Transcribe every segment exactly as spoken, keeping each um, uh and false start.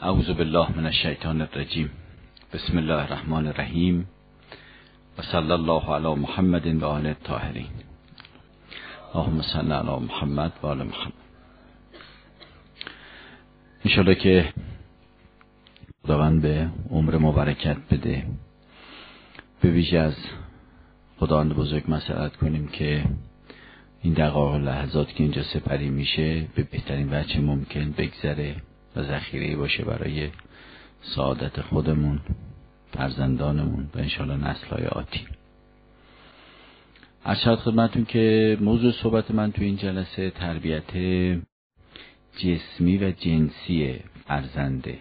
اعوذ بالله من الشیطان الرجیم. بسم الله الرحمن الرحیم و صلی الله علی محمد و آل الطاهرین. اللهم صل علی محمد و آل محمد. انشالله که خداوند به عمر مبارکت بده. به ویژه از خداوند بزرگ مسئلت کنیم که این دقایق و لحظات که اینجا سپری میشه به بهترین وجه ممکن بگذره و ذخیره‌ای باشه برای سعادت خودمون، فرزندانمون و انشالله نسل‌های آتی. عرض شد خدمتون که موضوع صحبت من تو این جلسه تربیت جسمی و جنسی فرزنده.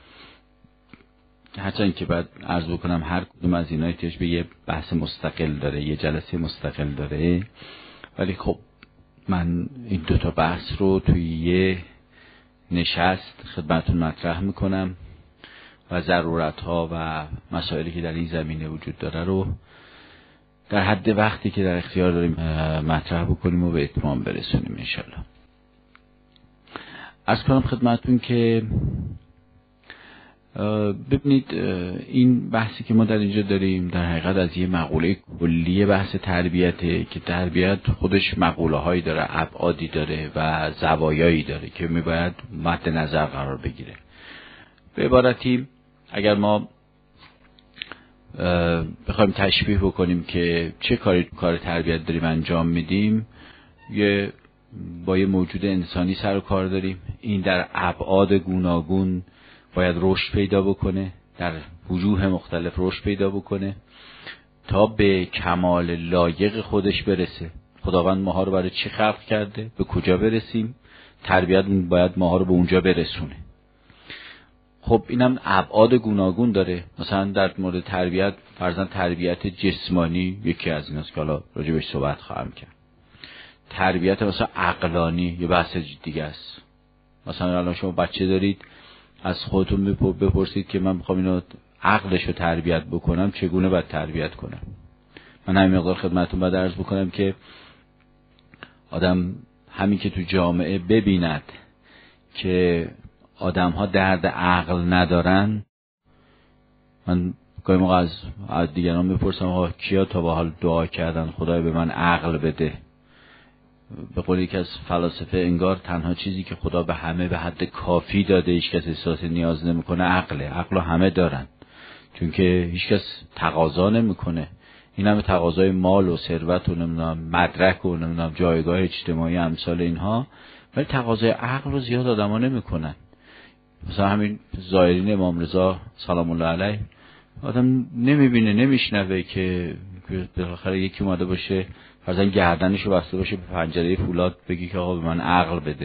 هرچند که بعد عرض بکنم هر کدوم از اینا احتیاج به یه بحث مستقل داره، یه جلسه مستقل داره، ولی خب من این دوتا بحث رو توی یه نشست خدمتون مطرح میکنم و ضرورت‌ها و مسائلی که در این زمینه وجود داره رو در حد وقتی که در اختیار داریم مطرح بکنیم و به اتمام برسونیم انشالله. عرض کنم خدمتون که ببینید این بحثی که ما در اینجا داریم در حقیقت از یه مقوله کلی بحث تربیته که تربیت خودش مقوله هایی داره، ابعادی داره و زوایایی داره که میباید مد نظر قرار بگیره. به عبارتی اگر ما بخوایم تشبیه بکنیم که چه کاری کار تربیت داریم انجام میدیم، یه با یه موجود انسانی سر و کار داریم. این در ابعاد گوناگون باید رشد پیدا بکنه، در وجوه مختلف رشد پیدا بکنه تا به کمال لایق خودش برسه. خداوند ماها رو برای چی خلق کرده؟ به کجا برسیم؟ تربیت باید ماها رو به اونجا برسونه. خب اینم ابعاد گوناگون داره. مثلا در مورد تربیت فرضاً تربیت جسمانی یکی از ایناست که حالا راجع بهش صحبت خواهم کرد. تربیت مثلا عقلانی یه بحث دیگه است. مثلا الان شما بچه دارید، از خودتون بپرسید که من میخوام اینو عقلش رو تربیت بکنم، چگونه باید تربیت کنم؟ من همین مقدار خدمتتون باید عرض بکنم که آدم همین که تو جامعه ببیند که آدم ها درد عقل ندارن، من گاهی موقع از, از دیگران میپرسم آقا کیا تا به حال دعا کردن خدای به من عقل بده؟ به قول یکی از فلاسفه انگار تنها چیزی که خدا به همه به حد کافی داده، هیچ کس احساس نیاز نمیکنه، عقله. عقل همه دارن چون که هیچ کس تقاضا نمیکنه. این همه تقاضای مال و ثروت و نمیدونم مدرک و نمیدونم جایگاه اجتماعی امثال اینها، ولی تقاضای عقل رو زیاد آدما نمیکنن. مثلا همین زائرین امام رضا سلام الله علیه آدم نمیبینه، نمیشنوه که بالاخره یکی اومده باشه فرضاً گردنشو بسته باشه به پنجره فولاد بگی که آقا به من عقل بده.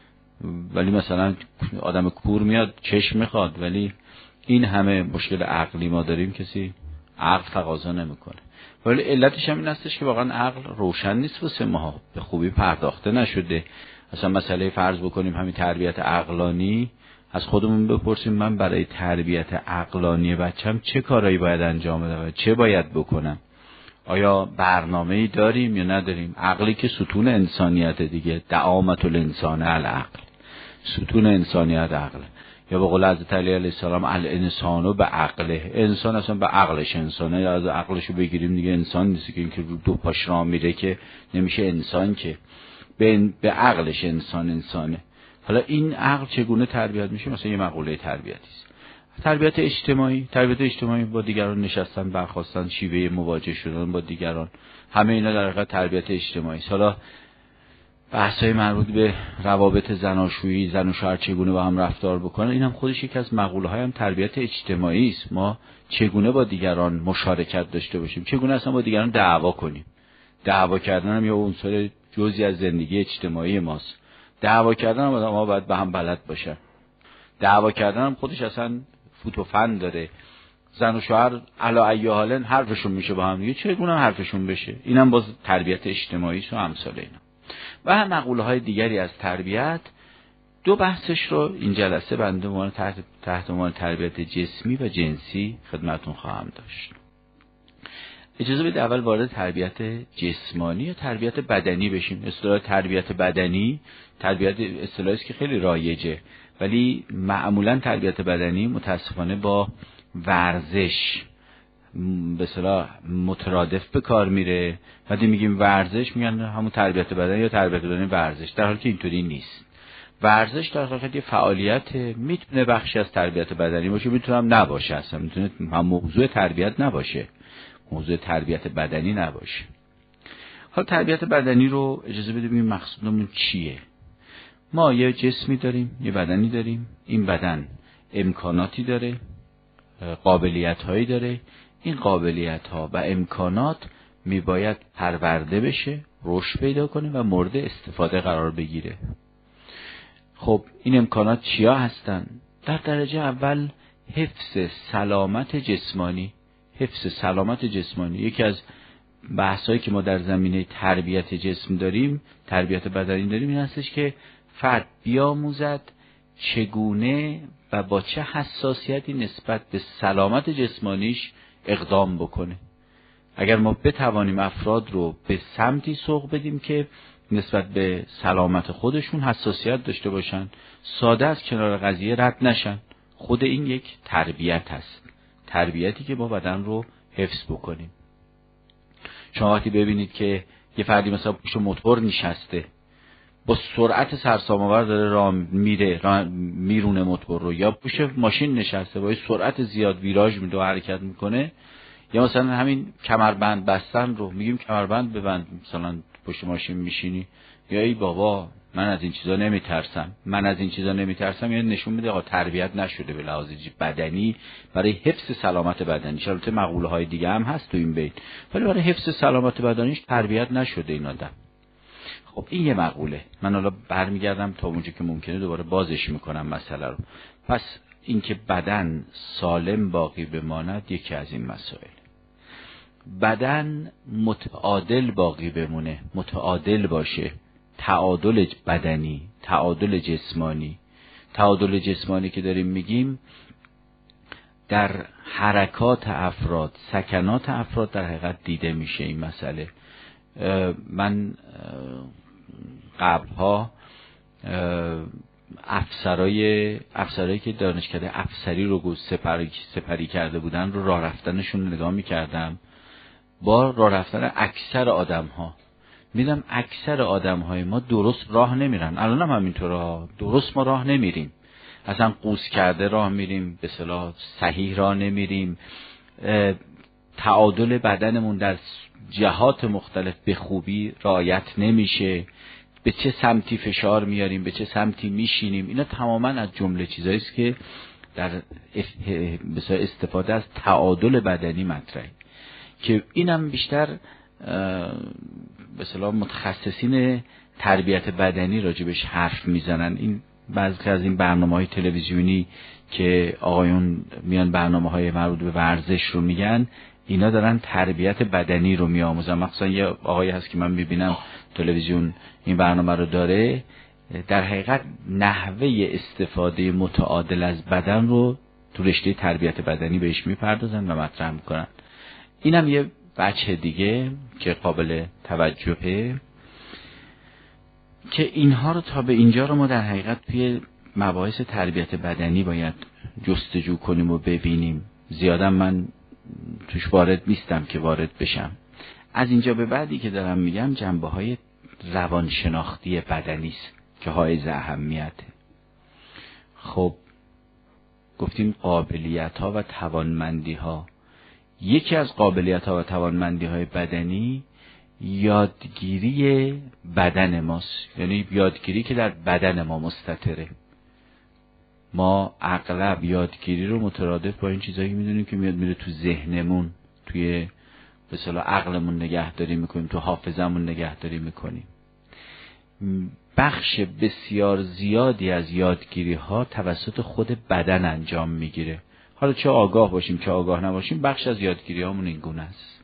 ولی مثلا آدم کور میاد چشم میخواد، ولی این همه مشکل عقلی ما داریم کسی عقل تقاضا نمیکنه. ولی علتش هم این هستش که واقعا عقل روشن نیست واسه ما، به خوبی پرداخته نشده. اصلا مسئله فرض بکنیم همین تربیت عقلانی، از خودمون بپرسیم من برای تربیت عقلانی بچم چه کارایی باید انجام بدم، چه باید بکنم؟ آیا برنامه‌ای داریم یا نداریم؟ عقلی که ستون انسانیت دیگه، دعامت الانسان العقل، ستون انسانیت عقل. یا به قول حضرت علی علیه السلام الانسانو به عقله، انسان اصلا به عقلش انسانه، یا از عقلشو بگیریم دیگه انسان نیست که اینکه رو دو پاش راه میره که نمیشه انسان، که به به عقلش انسان انسانه. حالا این عقل چگونه تربیت میشه؟ مثلا یه مقوله تربیتی است. تربیت اجتماعی، تربیت اجتماعی با دیگران نشستن، برخاستن، شیوه مواجه شدن با دیگران، همه اینا در حقیقت تربیت اجتماعی است. حالا بحث‌های مربوط به روابط زناشویی، زن و شوهر چگونه با هم رفتار بکنن، اینم خودش یک از مقوله‌های هم تربیت اجتماعی است. ما چگونه با دیگران مشارکت داشته باشیم، چگونه اصلا با دیگران دعوا کنیم. دعوا کردن هم یه عنصر جزئی از زندگی اجتماعی ماست. دعوا کردن هم ما باید به هم بلد باشن. دعوا کردن هم خودش اصلا فوت و فن داره. زن و شوهر علی ای حال حرفشون میشه با هم دیگه، چگونه هم حرفشون بشه، اینم باز تربیت اجتماعی و امثال اینا. و هم مقوله های دیگری از تربیت. دو بحثش رو این جلسه بنده عنوان تحت تحت عنوان تربیت جسمی و جنسی خدمتتون خواهم داشت. اجازه بدید اول وارد تربیت جسمانی یا تربیت بدنی بشیم. اصطلاح تربیت بدنی تربیت اصطلاحی است که خیلی رایجه، ولی معمولا تربیت بدنی متاسفانه با ورزش به اصطلاح مترادف به کار میره. وقتی میگیم ورزش میگن همون تربیت بدنی یا تربیت بدنی ورزش، در حالی که اینطوری نیست. ورزش در حقیقت یه فعالیت، میتونه بخشی از تربیت بدنی باشه، میتونه هم نباشه، اصلا میتونه هم موضوع تربیت نباشه، موضوع تربیت بدنی نباشه. حالا تربیت بدنی رو اجازه بده ببینیم مقصودمون چیه. ما یه جسمی داریم، یه بدنی داریم، این بدن امکاناتی داره، قابلیت‌هایی داره، این قابلیت‌ها و امکانات میباید پرورده بشه، رشد پیدا کنه و مورد استفاده قرار بگیره. خب این امکانات چیا هستن؟ در درجه اول حفظ سلامت جسمانی. حفظ سلامت جسمانی یکی از بحثایی که ما در زمینه تربیت جسم داریم، تربیت بدنی داریم، این هستش که فرد بیاموزد چگونه و با چه حساسیتی نسبت به سلامت جسمانیش اقدام بکنه. اگر ما بتوانیم افراد رو به سمتی سوق بدیم که نسبت به سلامت خودشون حساسیت داشته باشن، ساده از کنار قضیه رد نشن، خود این یک تربیت هست، تربیتی که با بدن رو حفظ بکنیم. شما وقتی ببینید که یه فردی مثلا پشت موتور نشسته، با سرعت سرسام‌آور داره راه میره، راه میرونه موتور رو، یا پشت ماشین نشسته با سرعت زیاد ویراژ میده و حرکت میکنه، یا مثلا همین کمربند بستن رو میگیم کمربند ببند، مثلا پشت ماشین میشینی، یا ای بابا من از این چیزا نمیترسم، من از این چیزا نمیترسم، یعنی نشون میده آقا تربیت نشده به لحاظ بدنی برای حفظ سلامت بدنیش. البته مقوله های دیگه هم هست تو این بیت، ولی برای حفظ سلامت بدنیش تربیت نشده این آدم. خب این یه مقوله. من حالا برمیگردم تا اونجا که ممکنه دوباره بازش میکنم مسئله رو. پس اینکه بدن سالم باقی بماند یکی از این مسائل. بدن متعادل باقی بمونه، متعادل باشه، تعادل بدنی، تعادل جسمانی. تعادل جسمانی که داریم میگیم در حرکات افراد، سکنات افراد در حقیقت دیده میشه این مسئله. من قبلها افسرای افسرایی که دانشکده افسری رو سپری سپری کرده بودن رو راه رفتنشون نگاه میکردم، با راه رفتن اکثر آدم ها میدم اکثر آدم های ما درست راه نمیرن. الان هم همینطوره، درست ما راه نمیریم، اصلا قوس کرده راه میریم، به اصطلاح صحیح راه نمیریم. تعادل بدنمون در جهات مختلف به خوبی رعایت نمیشه، به چه سمتی فشار میاریم، به چه سمتی میشینیم، اینا تماما از جمله چیزایی است که در استفاده از تعادل بدنی مطرحه، که اینم بیشتر به اصطلاح متخصصین تربیت بدنی راجبش حرف میزنن. این بعضی از این برنامه‌های تلویزیونی که آقایون میان برنامه‌های مربوط به ورزش رو میگن، اینا دارن تربیت بدنی رو میآموزن. مثلا یه آقایی هست که من میبینم تلویزیون این برنامه رو داره، در حقیقت نحوه استفاده متعادل از بدن رو تو رشته تربیت بدنی بهش میپردازن و مطرح میکنن. اینم یه بچه دیگه که قابل توجهه که اینها رو تا به اینجا رو ما در حقیقت توی مباحث تربیت بدنی باید جستجو کنیم و ببینیم. زیادم من توش وارد نیستم که وارد بشم. از اینجا به بعدی که دارم میگم جنبه های روانشناختی بدنی است که حائز اهمیته. خب گفتیم قابلیت ها و توانمندی ها. یکی از قابلیت ها و توانمندی های بدنی یادگیری بدن ماست، یعنی یادگیری که در بدن ما مستتره. ما اغلب یادگیری رو مترادف با این چیزایی میدونیم که میاد میره تو ذهنمون، توی به اصطلاح عقلمون نگهداری میکنیم، تو حافظمون نگهداری میکنیم. بخش بسیار زیادی از یادگیری ها توسط خود بدن انجام میگیره. حالا چه آگاه باشیم چه آگاه نباشیم، بخش از یادگیری هامون این گونه است.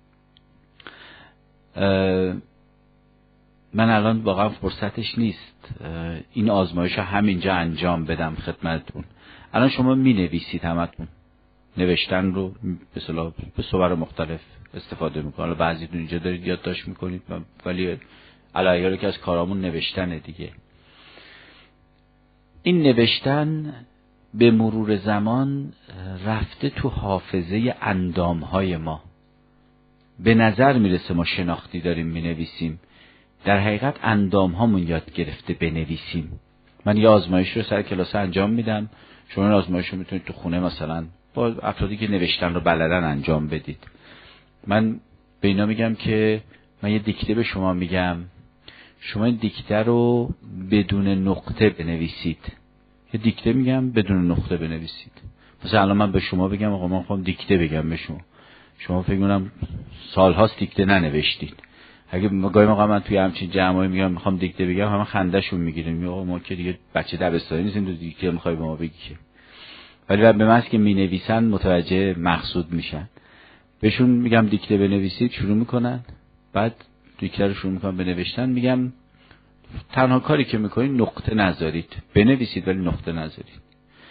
من الان واقعا فرصتش نیست این آزمایش ها همینجا انجام بدم خدمتتون. الان شما می نویسید، همتون نوشتن رو به صلاح به صور مختلف استفاده میکنید. بعضیتون اینجا دارید یادداشت میکنید، ولی علاوه که از کارامون نوشتنه دیگه. این نوشتن به مرور زمان رفته تو حافظه اندامهای ما. به نظر میرسه ما شناختی داریم مینویسیم، در حقیقت اندام هامون یاد گرفته بنویسیم. من یه آزمایش رو سر کلاس انجام میدم، شما این آزمایش رو میتونید تو خونه مثلا با افرادی که نوشتن رو بلدن انجام بدید. من به اینا میگم که من یه دیکته به شما میگم، شما این دیکته رو بدون نقطه بنویسید. یه دیکته میگم بدون نقطه بنویسید. مثلا الان من به شما بگم آقا من میخوام دیکته بگم به شما، شما فکر کنم سالهاست دیکته ننوشتید. اگه گاهی موقع من توی همچین جمعایی میگم میخوام دیکته بگم، همه خنده‌شون میگیره، میگه آقا ما که دیگه بچه دبستانی نیستیم تو دیکته میخوای به ما بگی که. ولی به محض که مینویسن متوجه مقصود میشن. بهشون میگم دیکته بنویسید، شروع میکنن، بعد دیکته رو شروع میکنن بنوشتن، میگم تنها کاری که میکنید نقطه نذارید، بنویسید ولی نقطه نذارید.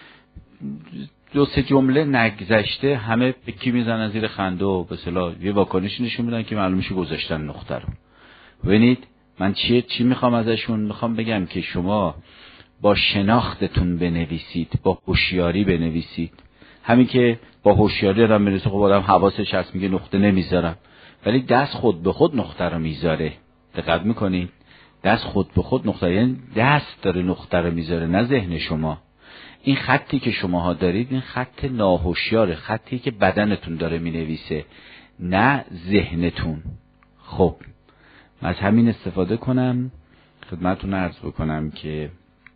دو سه جمله نگذشته همه پکی میزنن زیر خنده و به اصطلاح یه واکنش نشون میدن که معلوم میشه گذاشتن نقطه رو. ببینید من چی چی میخوام ازشون؟ میخوام بگم که شما با شناختتون بنویسید، با هوشیاری بنویسید. همین که با هوشیاری آدم میرسه، خب آدم حواسش هست میگه نقطه نمیذارم، ولی دست خود به خود نقطه رو میذاره. دقت میکنید؟ دست خود به خود نقطه، یعنی دست داره نقطه رو میذاره، نه ذهن شما. این خطی که شماها دارید این خط ناهوشیاره، خطی که بدنتون داره مینویسه نه ذهنتون. خب من از همین استفاده کنم خدمتتون عرض بکنم که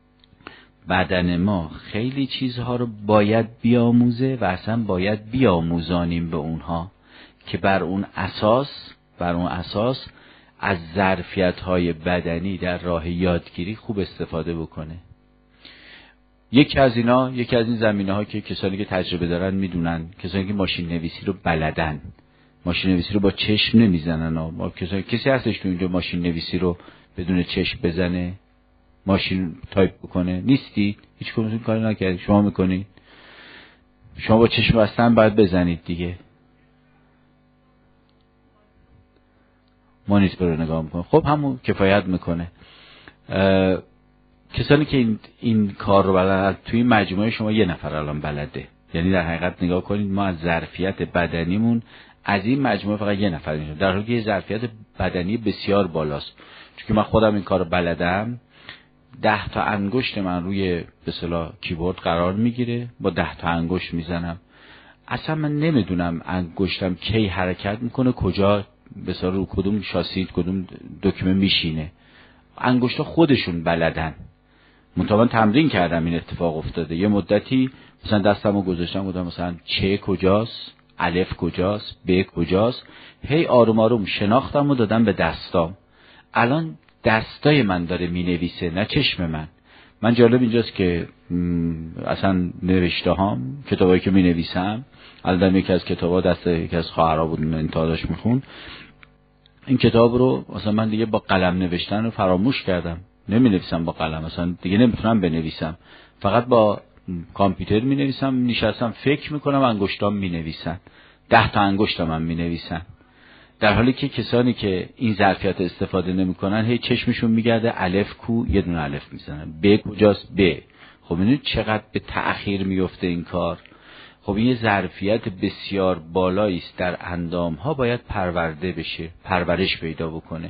بدن ما خیلی چیزها رو باید بیاموزه و اصلا باید بیاموزانیم به اونها که بر اون اساس بر اون اساس از ظرفیت‌های بدنی در راه یادگیری خوب استفاده بکنه. یکی از اینا، یکی از این زمینه‌ها که کسانی که تجربه دارن میدونن، کسانی که ماشین نویسی رو بلدن، ماشین نویسی رو با چشم نمیزنن. ما کسانی کسی هستش تو اینجا ماشین نویسی رو بدون چشم بزنه، ماشین تایپ بکنه؟ نیستی؟ هیچ کدومتون کاری نکردید. شما میکنید؟ شما با چشم بستن باید بزنید دیگه، مانیتور رو نگاه میکنه. خب همون کفایت میکنه. کسانی که این, این کار رو بلدن توی مجموعه شما یه نفر الان بلده، یعنی در حقیقت نگاه کنید ما از ظرفیت بدنیمون از این مجموعه فقط یه نفر میشه، در حالی که ظرفیت بدنی بسیار بالاست. چون که من خودم این کار رو بلدم، ده تا انگشت من روی به اصطلاح کیبورد قرار میگیره، با ده تا انگشت میزنم. اصلا من نمیدونم انگشتم کی حرکت میکنه، کجا به اصطلاح رو کدوم شاسی کدوم دکمه میشینه. انگشتا خودشون بلدن. منتها تمرین کردم این اتفاق افتاده. یه مدتی مثلا دستمو گذاشتم بودم مثلا چه کجاست، الف کجاست، ب کجاست، هی آروم آروم شناختم و دادم به دستام. الان دستای من داره مینویسه نه چشم من. من جالب اینجاست که اصلا نوشته هام، کتابایی که مینویسم، الان یکی از کتابا دست یکی از خواهرها بود انتهاش میخون، این کتاب رو مثلا من دیگه با قلم نوشتن رو فراموش کردم، نمی نویسم با قلم، مثلا دیگه نمیتونم بنویسم، فقط با کامپیوتر می نویسم. نشستم فکر میکنم انگشتام می نویسن، ده تا انگشتام هم می نویسن. در حالی که کسانی که این ظرفیت استفاده نمیکنن هی چشمشون میگرده الف کو، یه دونه الف میزنن، ب کجاست، ب. خب ببینید چقدر به تأخیر میفته این کار. خب این یه ظرفیت بسیار بالایی است، در اندام ها باید پرورده بشه، پرورش پیدا بکنه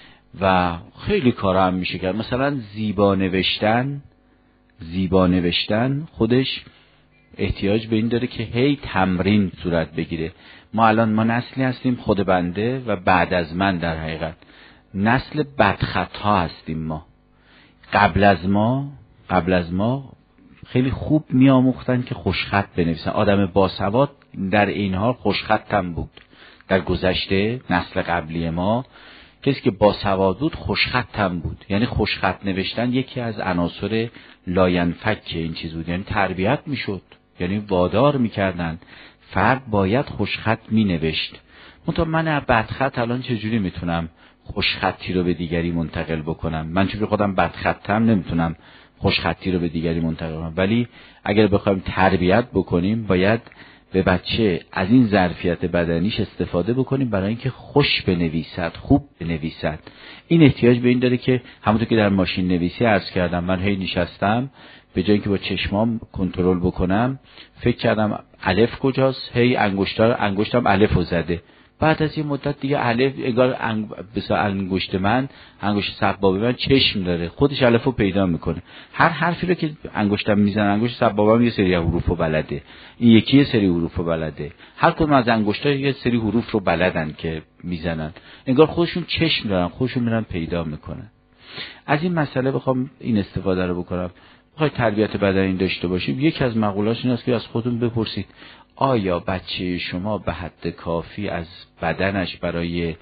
و خیلی کارا هم میشه کرد. مثلا زیبا نوشتن، زیبا نوشتن خودش احتیاج به این داره که هی تمرین صورت بگیره. ما الان ما نسلی هستیم، خود بنده و بعد از من در حقیقت نسل بدخط ها هستیم. ما قبل از ما قبل از ما خیلی خوب میآموختن که خوشخط بنویسن. آدم باسواد در این حال خوشخط هم بود. در گذشته نسل قبلی ما کسی که باسواد بود خوشخط هم بود. یعنی خوشخط نوشتن یکی از عناصر لاینفک این چیز بود، یعنی تربیت میشد، یعنی وادار میکردن فرد باید خوشخط مینوشت. منتها من بدخط الان چجوری میتونم خوشخطی رو به دیگری منتقل بکنم؟ من چون خودم بدخطم نمیتونم خوشخطی رو به دیگری منتقل کنم. ولی اگر بخوایم تربیت بکنیم باید به بچه از این ظرفیت بدنیش استفاده بکنیم برای اینکه خوش بنویسد، خوب بنویسد. این احتیاج به این داره که همونطور که در ماشین نویسی عرض کردم، من هی نشستم به جایی که با چشمام کنترل بکنم فکر کردم الف کجاست، هی انگشتار انگشتم الفو زده. بعد از یه مدت دیگه الف انگار انگ... بسا انگشت من، انگشت سبابه من چشم داره، خودش الفو پیدا میکنه. هر حرفی رو که انگشتم میزنه، انگشت سبابم یه سری حروفو بلده، این یکی یه سری حروفو بلده، هر کدوم از انگشتا یه سری حروف رو بلدن که میزنن، انگار خودشون چشم دارن، خودشون میرن پیدا میکنن. از این مسئله بخوام این استفاده رو بکنم، بخوای تربیت بدنی داشته باشیم، یکی از مقوله‌اش این است که از خودتون بپرسید آیا بچه شما به حد کافی از بدنش برای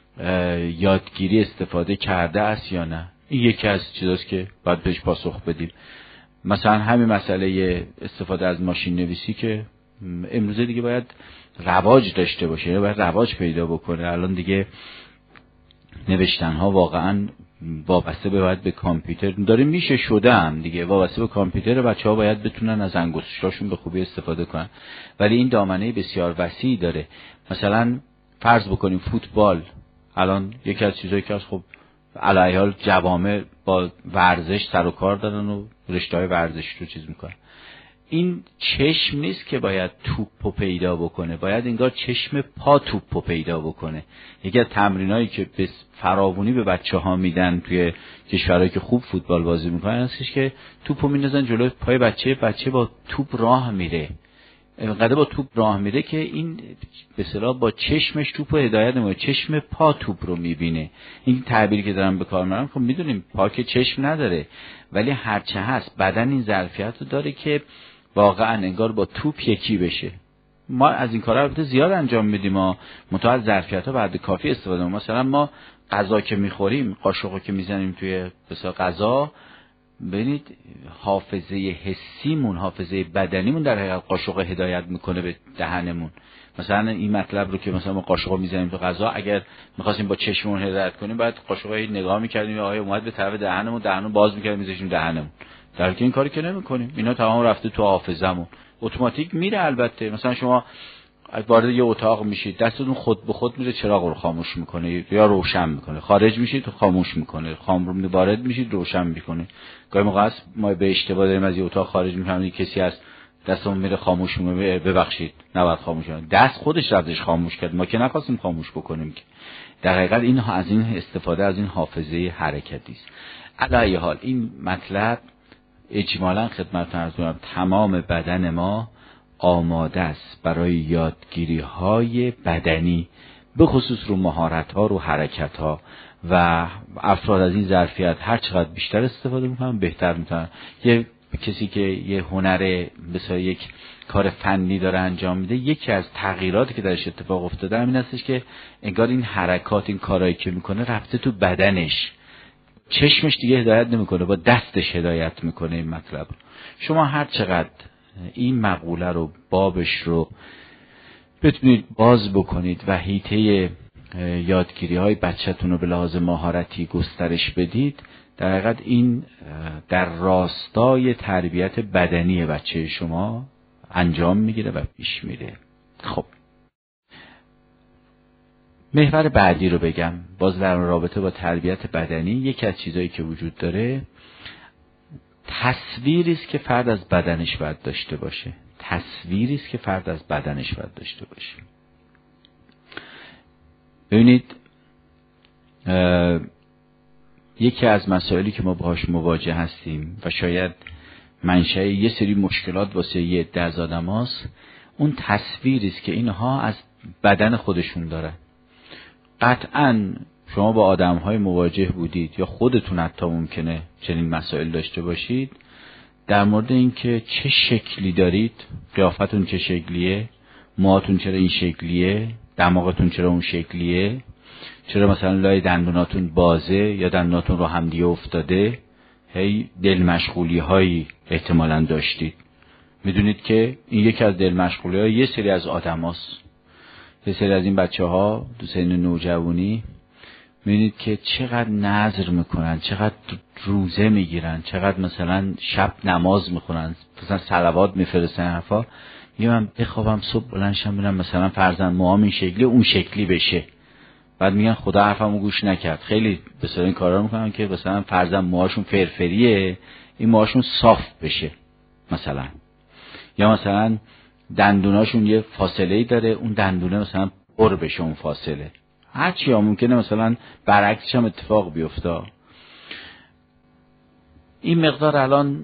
یادگیری استفاده کرده است یا نه؟ این یکی از چیزاست که باید بهش پاسخ بدیم. مثلا همین مسئله استفاده از ماشین نویسی که امروزه دیگه باید رواج داشته باشه، باید رواج پیدا بکنه. الان دیگه نوشتن ها واقعا وابسته به باید به کامپیوتر داره میشه شده هم دیگه، وابسته به کامپیوتر، بچه ها باید بتونن از انگشتاشون به خوبی استفاده کنن. ولی این دامنه بسیار وسیعی داره. مثلا فرض بکنیم فوتبال الان یکی از چیزایی که از خب علیه حال جوامع با ورزش سر و کار دارن و رشته‌های ورزش رو چیز میکنن. این چشم نیست که باید توپو پیدا بکنه، باید انگار چشم پا توپو پیدا بکنه. یکی از تمرینایی که به فراوانی به بچه ها میدن توی کشورهایی که خوب فوتبال بازی میکنن هستش که توپو میندازن جلوی پای بچه، بچه با توپ راه میره، اینقدر با توپ راه میره که این به اصطلاح با چشمش توپو هدایت نمیکنه، چشم پا توپ رو میبینه. این تعبیری که دارم به کار میبرم، خب میدونیم پا که چشم نداره، ولی هرچه هست بدن این ظرفیت رو داره که واقعا انگار با توپ یکی بشه. ما از این کارا البته زیاد انجام میدیم، ما منتها از ظرفیت‌ها بعد کافی استفاده می‌کنیم. مثلا ما غذا که می‌خوریم، قاشقو که می‌زنیم توی مثلا غذا، ببینید حافظه حسیمون، حافظه بدنیمون در حقیقت قاشق هدایت میکنه به دهنمون. مثلا این مطلب رو که مثلا ما قاشقو می‌زنیم تو غذا، اگر می‌خواستیم با چشممون هدایت کنیم بعد قاشقو نگاه می‌کردیم یا آیا اومد به طرف دهنمون، دهنو باز می‌کردیم می‌ذاشتیم دهنمون. در حالی که این کاری که نمی‌کنیم، اینا تمام رفته تو حافظه‌مون، اتوماتیک میره. البته مثلا شما وارد یه اتاق میشید، دستتون خود به خود میره چراغ رو خاموش میکنه یا روشن میکنه، خارج میشید تو خاموش میکنه، خام وارد میشید روشن میکنه. گاهی موقع است ما به اشتباه داریم از یه اتاق خارج میکنیم، کسی از دستمون میره خاموش میکنه، ببخشید نباید خاموش کنه، دست خودش رفتش خاموش کرد، ما که نخواستیم خاموش بکنیم که. در حقیقت این از این استفاده از این حافظه حرکتی است. علی حال این مطلب اجمالاً خدمتتون عرض می‌کنم تمام بدن ما آماده است برای یادگیری های بدنی، به خصوص رو مهارت ها، رو حرکت ها، و افراد از این ظرفیت هر چقدر بیشتر استفاده میکنن بهتر میتونن. یه کسی که یه هنر مثلا یک کار فنی داره انجام میده، یکی از تغییراتی که درش اتفاق افتاده همین هستش که انگار این حرکات، این کارهایی که میکنه رفته تو بدنش، چشمش دیگه هدایت نمیکنه، با دستش هدایت میکنه. این مطلب شما هر چقدر این مقوله رو، بابش رو بتونید باز بکنید و حیطه یادگیری های بچه‌تون رو به لحاظ مهارتی گسترش بدید، در حقیقت این در راستای تربیت بدنی بچه شما انجام میگیره و پیش میره. خب محور بعدی رو بگم، باز در رابطه با تربیت بدنی. یکی از چیزایی که وجود داره تصویری است که فرد از بدنش باید داشته باشه. تصویری است که فرد از بدنش باید داشته باشه. ببینید یکی از مسائلی که ما باهاش مواجه هستیم و شاید منشأ یه سری مشکلات واسه یه عده از آدماست، اون تصویری است که اینها از بدن خودشون دارن. قطعاً شما با آدم‌های مواجه بودید یا خودتون حتی ممکنه چنین مسائل داشته باشید در مورد اینکه چه شکلی دارید، قیافتون چه شکلیه، موهاتون چرا این شکلیه، دماغتون چرا اون شکلیه، چرا مثلا لای دندوناتون بازه یا دندوناتون رو هم دیگه افتاده، هی دل مشغولی هایی احتمالاً داشتید. میدونید که این یکی از دل مشغولی های یه سری از آدم هاست. یه سری از این بچه ها تو سن نوجوانی می‌بینید که چقدر نذر میکنن، چقدر روزه میگیرن، چقدر مثلا شب نماز میخونن، مثلا صلوات میفرستن حرفا. میگم من بخوابم صبح بلند شم ببینم مثلا فرزند موام این شکلی اون شکلی بشه، بعد میگن خدا حرفمو گوش نکرد. خیلی بسیار این کارا میکنن که مثلا فرزند موهاشون فرفریه، این موهاشون صاف بشه مثلا، یا مثلا دندوناشون یه فاصله‌ای داره، اون دندونه مثلا پر بشه اون فاصله. هر چی ها ممکنه مثلا برعکسش هم اتفاق بیفته. این مقدار الان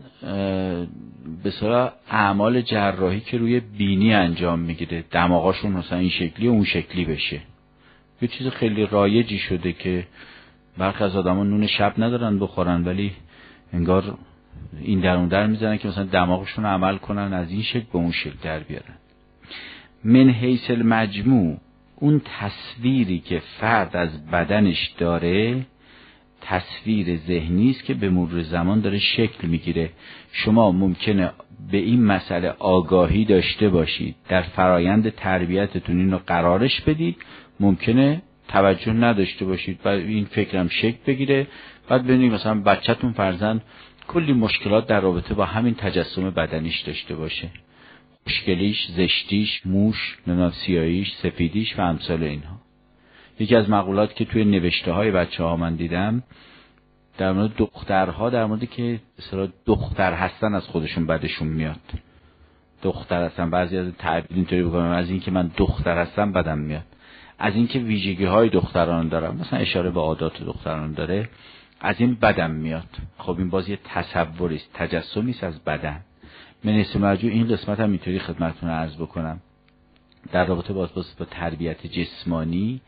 به صورت اعمال جراحی که روی بینی انجام میگیره، دماغاشون مثلا این شکلی و اون شکلی بشه. یه چیز خیلی رایجی شده که برخی از آدما نون شب ندارن بخورن، ولی انگار این در اون در میزنن که مثلا دماغشون عمل کنن از این شکل به اون شکل در بیارن. من حیث المجموع اون تصویری که فرد از بدنش داره تصویر ذهنی است که به مرور زمان داره شکل میگیره. شما ممکنه به این مسئله آگاهی داشته باشید، در فرایند تربیتتون اینو قرارش بدید، ممکنه توجه نداشته باشید، بعد این فکرم شکل بگیره، بعد ببینید مثلا بچه‌تون فرزند کلی مشکلات در رابطه با همین تجسم بدنیش داشته باشه، مشکلیش، زشتیش، موش، نمیدونم سیاهیش، سفیدیش و امثال اینها. یکی از مقولات که توی نوشته های بچه ها من دیدم در مورد دخترها، در مورد که مثلا دختر هستن از خودشون بدشون میاد. دختر هستن، بعضی از تعبیر اینطوری بکنم از این که من دختر هستم بدم میاد، از این که ویژگی های دختران دارم، مثلا اشاره به عادات دختران داره، از این بدم میاد. خب این باز یه تصوری است، تجسمی است از بدن. من اسم مرجوع این قسمت هم اینطوری خدمتتون عرض بکنم در رابطه با با تربیت جسمانی،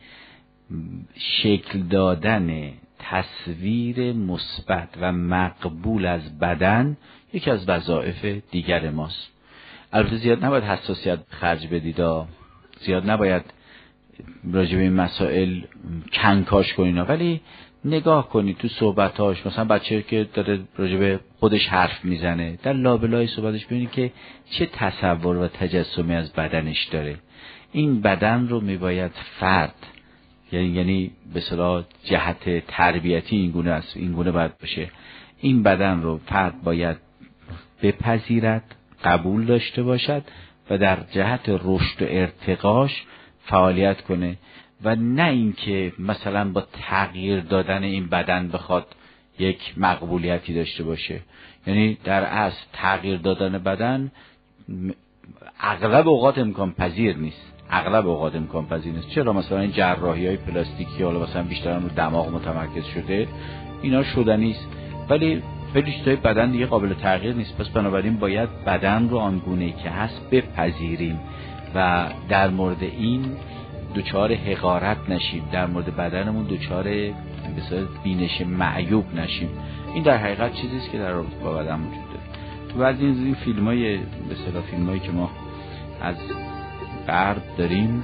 شکل دادن تصویر مثبت و مقبول از بدن یکی از وظایف دیگر ماست. البته زیاد نباید حساسیت خرج بدید، زیاد نباید راجع به این مسائل کنکاش کنید، ولی نگاه کنید تو صحبتاش، مثلا بچه که داره راجع به خودش حرف میزنه، در لابلای صحبتش ببینید که چه تصور و تجسمی از بدنش داره. این بدن رو میباید فرد، یعنی یعنی به اصطلاح جهت تربیتی این گونه است، این گونه باید باشه. این بدن رو فرد باید بپذیرد، قبول داشته باشد و در جهت رشد و ارتقاش فعالیت کنه، و نه اینکه مثلا با تغییر دادن این بدن بخواد یک مقبولیتی داشته باشه. یعنی در اصل تغییر دادن بدن اغلب اوقات امکان پذیر نیست، اغلب اوقات امکان پذیر نیست. چرا؟ مثلا این جراحی های پلاستیکی حالا مثلا بیشتر رو دماغ متمرکز شده، اینا شدنی است، ولی خیلی چیزای بدن دیگه قابل تغییر نیست. پس بنابراین باید بدن رو آنگونه‌ای که هست بپذیریم و در مورد این دوچار حقارت نشیم، در مورد بدنمون دوچار بسیار بینش معیوب نشیم. این در حقیقت چیزی است که در رابطه با بدن وجود داره. تو بعضی از این فیلم‌های به اصطلاح فیلمایی که ما از غرب داریم،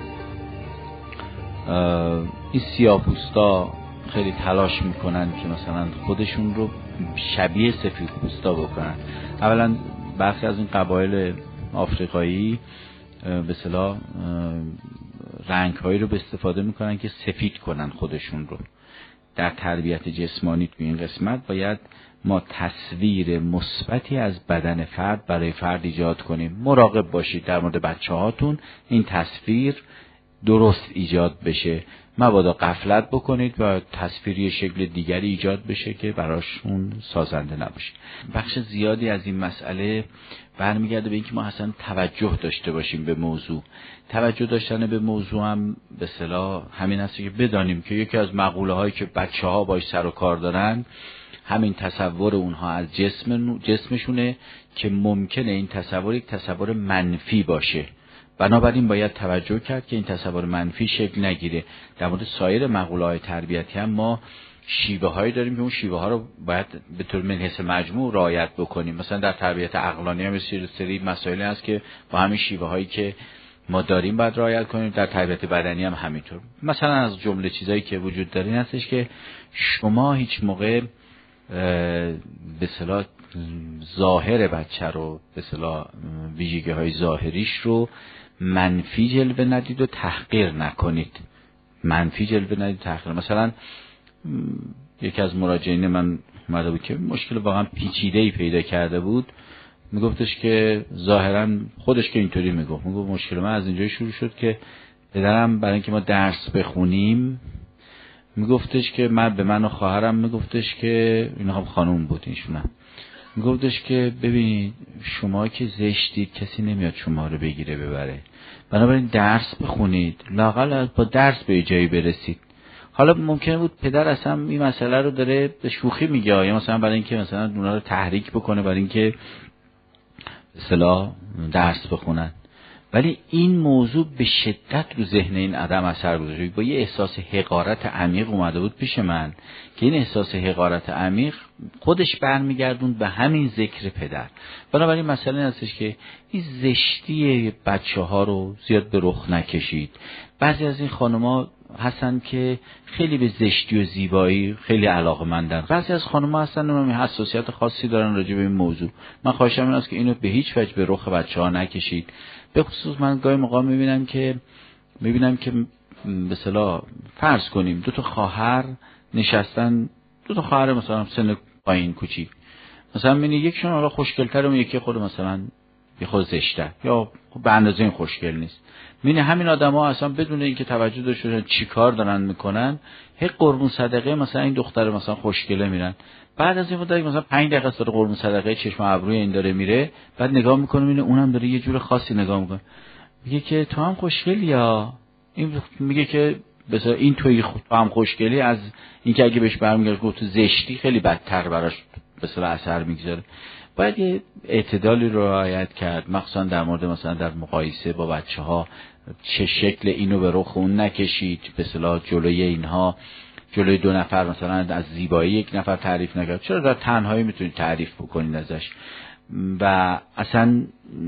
این سیاه‌پوستا خیلی تلاش میکنن که مثلا خودشون رو شبیه سفیدپوستا بکنن. اولا برخی از این قبایل آفریقایی به اصطلاح رنگ‌هایی رو به استفاده میکنن که سفید کنن خودشون رو. در تربیت جسمانی تو این قسمت باید ما تصویر مثبتی از بدن فرد برای فرد ایجاد کنیم. مراقب باشید در مورد بچه‌هاتون این تصویر درست ایجاد بشه، مبادا غفلت بکنید و تصویری شکل دیگری ایجاد بشه که براشون سازنده نباشه. بخش زیادی از این مسئله برمیگرده به اینکه ما اصلا توجه داشته باشیم به موضوع. توجه داشتن به موضوع هم به اصطلاح همین است که بدانیم که یکی از مقوله هایی که بچه‌ها باش سر و کار دارن همین تصور اونها از جسم جسمشونه که ممکنه این تصور یک تصور منفی باشه. بنابراین باید توجه کرد که این تصور منفی شکل نگیره. در مورد سایر مقوله‌های تربیتی هم ما شیوه هایی داریم که اون شیوه ها رو باید به طور من حیث مجموع رعایت بکنیم. مثلا در تربیت عقلانی هم یه سری مسائلی هست که با همین شیوه هایی که ما داریم باید رعایت کنیم. در تربیت بدنی هم همینطور. مثلا از جمله چیزایی که وجود داره این هستش که شما هیچ موقع به اصطلاح ظاهر بچه رو به اصطلاح ویژگی های ظاهریش رو منفی جلوه ندید و تحقیر نکنید. منفی جلوه ندید تحقیر. مثلا یکی از مراجعین من اومده بود که مشکل واقعا پیچیده‌ای پیدا کرده بود، میگفتش که ظاهرا خودش که اینطوری میگفت میگفت مشکل من از اینجایی شروع شد که پدرم برای اینکه ما درس بخونیم میگفتش که من به من و خواهرم میگفتش که اینا هم خانوم بود ایشونم میگفتش که ببینید شما که زشتید کسی نمیاد شما رو بگیره ببره، بنابراین درس بخونید لااقل با درس به جایی برسید. حالا ممکنه بود پدر اصلا این مسئله رو داره به شوخی میگه یا مثلا برای اینکه مثلا اونا رو تحریک بکنه برای اینکه اصطلاح درس بخونن، ولی این موضوع به شدت رو ذهن این آدم اثر گذاشت. با یه احساس حقارت عمیق اومده بود پیش من که این احساس حقارت عمیق خودش برمیگردوند به همین ذکر پدر. بنابراین مسئله این هستش که این زشتی بچه ها رو زیاد به رخ نکشید. بعضی از این خانوما هستن که خیلی به زشتی و زیبایی خیلی علاقه‌مندن، بعضی از خانوما هستن اونم حساسیت خاصی دارن راجع به این موضوع. من خواهشم این است که اینو به هیچ وجه به رخ بچه‌ها نکشید. به خصوص من گاهی موقع میبینم که میبینم که به اصطلاح فرض کنیم دو تا خواهر نشستن، دو تا خواهر مثلا سن پایین کوچیک، مثلا میبینی یکشون حالا خوشگل‌تره اون یکی خود مثلا یه خود زشته یا به اندازه این خوشگل نیست. میبینی همین آدما اصلا بدون اینکه توجه داشته باشن چیکار دارن میکنن، هی قربون صدقه مثلا این دختر مثلا خوشگله میرن، بعد از این مدت مثلا پنج دقیقه است داره قربون صدقه چشم ابروی این داره میره، بعد نگاه میکنه میبینه اونم داره یه جور خاصی نگاه میکنه، میگه که تو هم خوشگلی یا این میگه که مثلا این توی تو هم خوشگلی، از اینکه اگه بهش برمیگرده گفت تو زشتی خیلی بدتر براش به اصطلاح اثر میگذاره. باید یه اعتدالی رو رعایت کرد، مخصوصا در مورد مثلا در مقایسه با بچه‌ها چه شکل اینو به رخ اون نکشید، به اصطلاح جلوی اینها جلوی دو نفر مثلا از زیبایی یک نفر تعریف نکرد، چرا در تنهایی میتونید تعریف بکنید ازش. و اصلا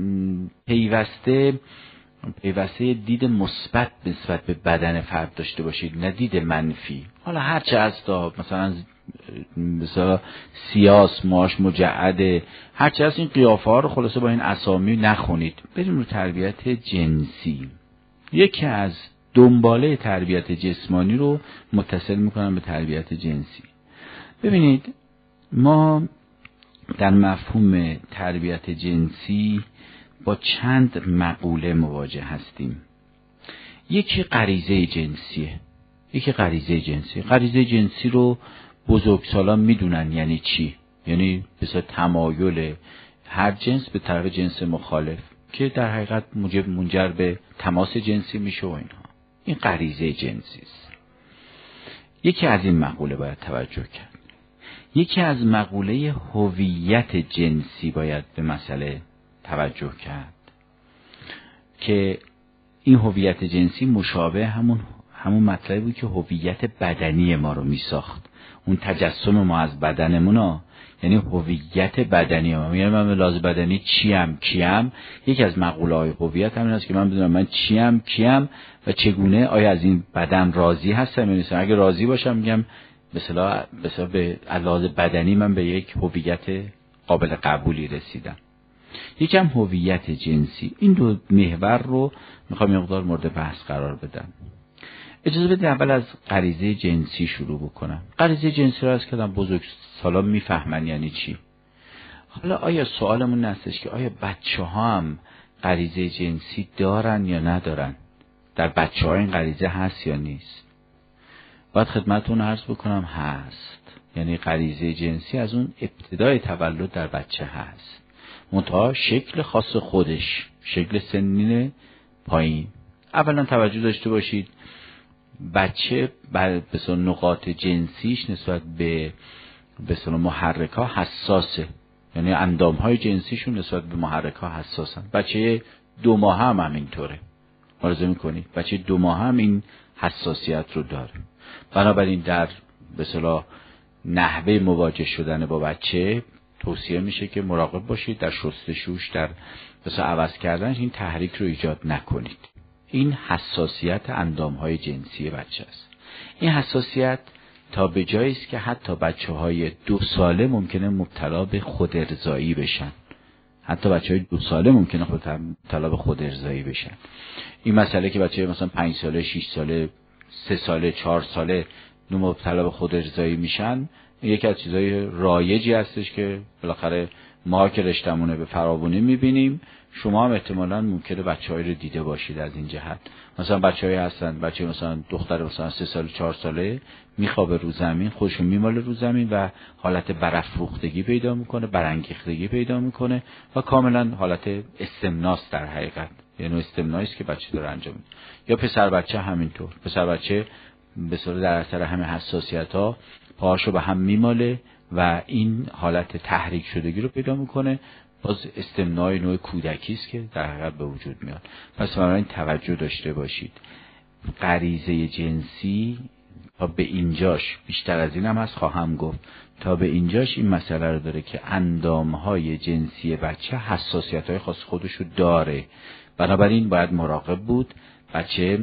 پیوسته پیوسته دید مثبت نسبت به بدن فرد داشته باشید، نه دید منفی. حالا هرچه از تا مثلا مثلا سیاس ماش مجعده هرچه از این قیافه ها رو خلاصه با این اسامی نخونید، بریم رو تربیت جنسی. یکی از دنباله تربیت جسمانی رو متصل میکنم به تربیت جنسی. ببینید ما در مفهوم تربیت جنسی با چند مقوله مواجه هستیم. یکی غریزه جنسیه، یکی غریزه جنسی. غریزه جنسی رو بزرگسالان میدونن یعنی چی، یعنی مثلا تمایل هر جنس به طرف جنس مخالف که در حقیقت موجب منجر به تماس جنسی میشه و اینها. این غریزه جنسی است. یکی از این مقوله باید توجه کرد. یکی از مقوله هویت جنسی باید به مسئله توجه کرد که این هویت جنسی مشابه همون همون مطلبی بود که هویت بدنی ما رو میساخت. اون تجسم ما از بدنمون، یعنی هویت بدنی ما، یعنی من به لحاظ بدنی چیم کیم. یکی از مقوله های هویت همین است که من بدونم من چیم کیم و چگونه، آیا از این بدن راضی هستم یا نیستم. اگه راضی باشم میگم به اصطلاح به اصطلاح به لحاظ بدنی من به یک هویت قابل قبولی رسیدم. یکم هویت جنسی. این دو محور رو میخوام یه مقدار مورد بحث قرار بدم. اجازه بده اول از غریزه جنسی شروع بکنم. غریزه جنسی رو از کدام بزرگ سالان میفهمن یعنی چی. حالا آیا سوالمون هستش که آیا بچه ها هم غریزه جنسی دارن یا ندارن؟ در بچه ها این غریزه هست یا نیست؟ باید خدمتون عرض بکنم هست. یعنی غریزه جنسی از اون ابتدای تولد در بچه هست، منتها شکل خاص خودش، شکل سنین پایین. اولا توجه داشته باشید بچه بر بسیار نقاط جنسیش نسبت به بسیار محرک ها حساسه، یعنی اندام های جنسیشون نسبت به محرک ها حساسن. بچه دو ماه هم همینطوره، ملاحظه میکنید بچه دو ماه هم این حساسیت رو داره. بنابراین در بسیار نحوه مواجه شدن با بچه توصیه میشه که مراقب باشید در شستشوش، در بسیار عوض کردنش این تحریک رو ایجاد نکنید. این حساسیت اندامهای جنسی بچه است. این حساسیت تا به جایی است که حتی بچه‌های دو ساله ممکنه مبتلا به خودارضایی بشن. حتی بچه‌های دو ساله ممکنه مبتلا به خودارضایی بشن. این مسئله که بچه مثلا پنج ساله، شش ساله، سه ساله، چهار ساله مبتلا به خود ارضایی میشن، یکی از چیزهای رایجی هستش که بالاخره ما که رشتمونه به فراوانی میبینیم. شما هم احتمالاً ممکنه بچه‌هایی رو دیده باشید از این جهت. مثلا بچه‌هایی هستن، بچه مثلا دختر مثلا سه سال چهار ساله میخوابه رو زمین، خودشو میماله رو زمین و حالت برافروختگی پیدا میکنه، برانگیختگی پیدا میکنه و کاملا حالت استمناست در حقیقت، یعنی استمنایی است که بچه داره انجام میده. یا پسر بچه همینطور، پسر بچه به صورت در اثر همه حساسیت‌ها پاهاشو به هم میماله و این حالت تحریک شدگی رو پیدا میکنه. باز استمنای نوع کودکی است که در حقیقت به وجود میاد. پس بنابراین توجه داشته باشید. غریزه جنسی تا به اینجاش، بیشتر از این هم هست خواهم گفت، تا به اینجاش این مسئله رو داره که اندامهای جنسی بچه حساسیت‌های خاص خودشو داره. بنابراین باید مراقب بود بچه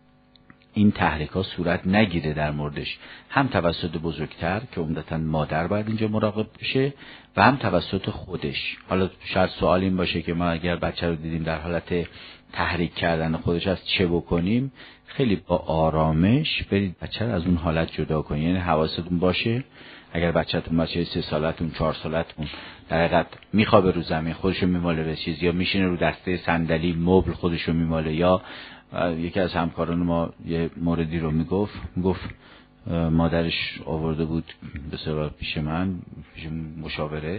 این تحریک ها صورت نگیره در موردش، هم توسط بزرگتر که عمدتاً مادر باید اینجا مراقب بشه و هم توسط خودش. حالا شاید سوال این باشه که ما اگر بچه رو دیدیم در حالت تحریک کردن خودش، از چه بکنیم؟ خیلی با آرامش برید بچه رو از اون حالت جدا کنید. یعنی حواستون باشه اگر بچه‌تون بچه سه سالتون چهار سالتون در حقیقت میخوابه رو زمین خودشو میماله به چیز، یا میشینه رو دسته صندلی مبل خودشو میماله، یا یکی از همکاران ما یه موردی رو میگفت میگفت مادرش آورده بود به سراغ پیش من، پیش مشاوره،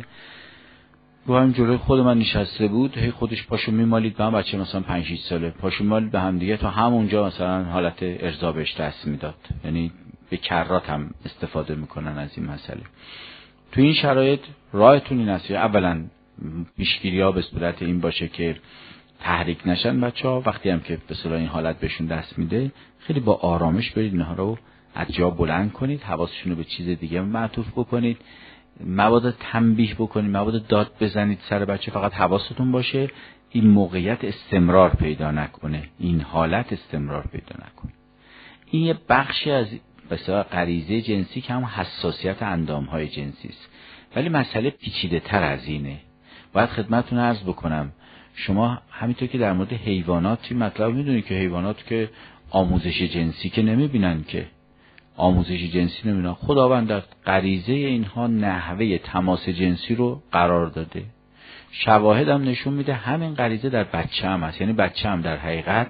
با هم جلوی خود من نشسته بود، هی خودش پاشو میمالید به هم، بچه مثلا پنج شش ساله پاشو میمالید به هم دیگه تا همونجا مثلا حالت ارضا بهش دست میداد. یعنی به کرات هم استفاده میکنن از این مسئله. تو این شرایط راهتون این است اولا پیشگیری‌ها به صورت این باشه که تحریک نشن بچه‌ها. وقتی هم که به صلاح این حالت بهشون دست میده، خیلی با آرامش برید اینها رو از جا بلند کنید، حواسشون رو به چیز دیگه معطوف بکنید، مبادا تنبیه بکنید، مبادا داد بزنید سر بچه. فقط حواستون باشه این موقعیت استمرار پیدا نکنه، این حالت استمرار پیدا نکنه. این یه بخشی از به صلاح غریزه جنسی که هم حساسیت اندام‌های جنسی است، ولی مسئله پیچیده تر از اینه. باید خدمتتون عرض بکنم، شما همینطور که در مورد حیوانات مطلب میدونید که حیوانات که آموزش جنسی که نمیبینن، که آموزش جنسی نمیبینن. خداوند در غریزه اینها نحوه تماس جنسی رو قرار داده. شواهد هم نشون میده همین غریزه در بچه هم هست. یعنی بچه هم در حقیقت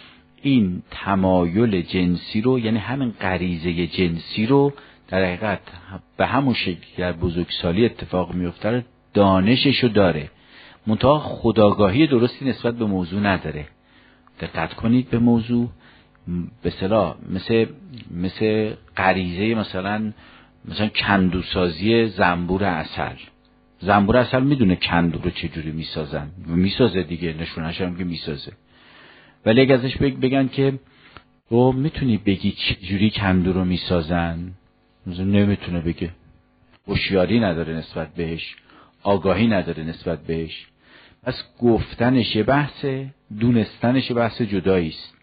این تمایل جنسی رو، یعنی همین غریزه جنسی رو در حقیقت به همون شکل که در بزرگسالی اتفاق میفته دانششو داره، منتها خودآگاهی درستی نسبت به موضوع نداره. دقت کنید به موضوع. به اصطلاح مثل مثل غریزه مثلا مثلا کندوسازی زنبور عسل. زنبور عسل میدونه کندو رو چجوری میسازن، میسازه دیگه، نشونش هم که میسازه. ولی اگه ازش بگن که تو میتونی بگی چجوری کندو رو میسازن، مثلا نمیتونه بگه، هوشیاری نداره نسبت بهش، آگاهی نداره نسبت بهش. پس گفتنش یه بحثه، دونستنش یه بحث جدایی است.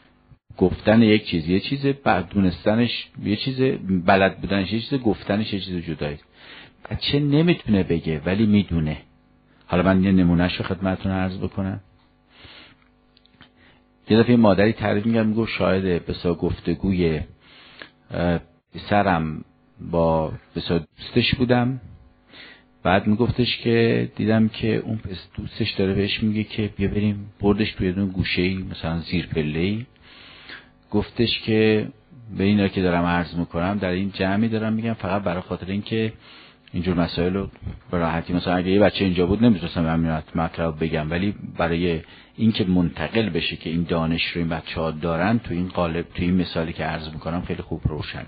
گفتن یک چیز یه چیزه، بعد دونستنش یه چیزه، بلد بودنش یه چیزه، گفتنش یه چیز جدایی است. بچه نمیتونه بگه ولی میدونه. حالا من یه نمونهش رو خدمتتون عرض بکنم. یه دفعه مادری تعریف می‌کرد، میگفت شاهد بسا گفتگوی سرم با بسا دوستش بودم. بعد میگفتش که دیدم که اون پس دوستش داره بهش میگه که بیا بریم، بردش توی اون گوشه‌ای مثلا زیر پله‌ای، گفتش که به اینا که دارم عرض میکنم در این جمعی دارم میگم فقط برای خاطر اینکه اینجور مسائل رو به راحتی، مثلا اگه یه بچه اینجا بود نمیتونستم همین مطلب بگم، ولی برای اینکه منتقل بشه که این دانش رو این بچه‌ها دارن تو این قالب، تو این مثالی که عرض میکنم خیلی خوب روشنه.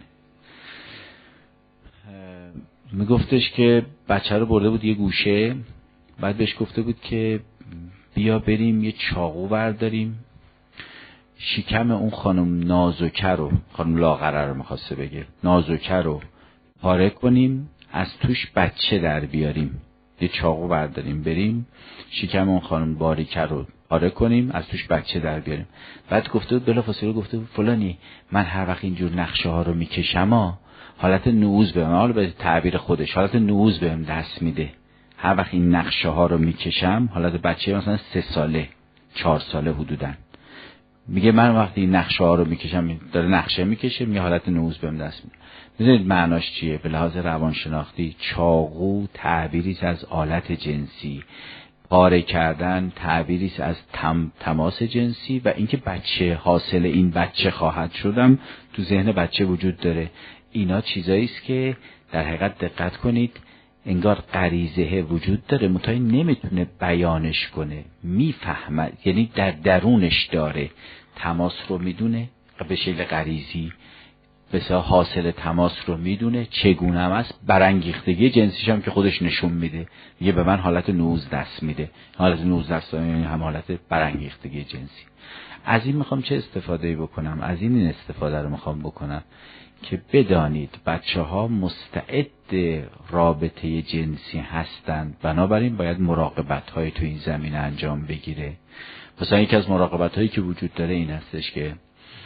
میگفتش که بچه رو برده بود یه گوشه، بعد بهش گفته بود که بیا بریم یه چاقو برداریم، شکم اون خانم نازوکه رو، خانم لاغره رو میخواسته بگه، نازوکه رو پاره کنیم، از توش بچه در بیاریم. یه چاقو برداریم بریم شکم اون خانم باریکه رو پاره کنیم، از توش بچه در بیاریم. بعد گفته بود بلافاصله گفته بود فلانی من هر وقت اینجور نقشه ها رو میکشم ها حالت نوز بهم، حالا به تعبیر خودش حالت نوز بهم دست میده. هر وقت این نقشه ها رو میکشم، حالت بچه مثلا سه ساله چهار ساله حدوداً، میگه من وقتی نقشه ها رو میکشم، داره نقشه میکشه، یه حالت نوز بهم دست میده. میدونید معناش چیه؟ به لحاظ روانشناختی چاقو تعبیری از آلت جنسی، پاره کردن تعبیری از تم، تماس جنسی، و اینکه بچه حاصل این بچه خواهد شدم تو ذهن بچه وجود داره. اینا چیزایی است که در حقیقت دقت کنید انگار غریزه وجود داره، متای نمیتونه بیانش کنه، میفهمه، یعنی در درونش داره، تماس رو میدونه به شکل غریزی، بسیار حاصل تماس رو میدونه، چگونه هم است، برانگیختگی جنسیش هم که خودش نشون میده، میگه به من حالت نوز دست میده. حالت نوز دست یعنی هم حالت برانگیختگی جنسی. از این میخوام چه استفاده بکنم؟ از این این استفاده رو میخوام بکنم که بدانید بچه ها مستعد رابطه جنسی هستند، بنابراین باید مراقبت های تو این زمینه انجام بگیره. مثلا یکی از مراقبت هایی که وجود داره این هستش که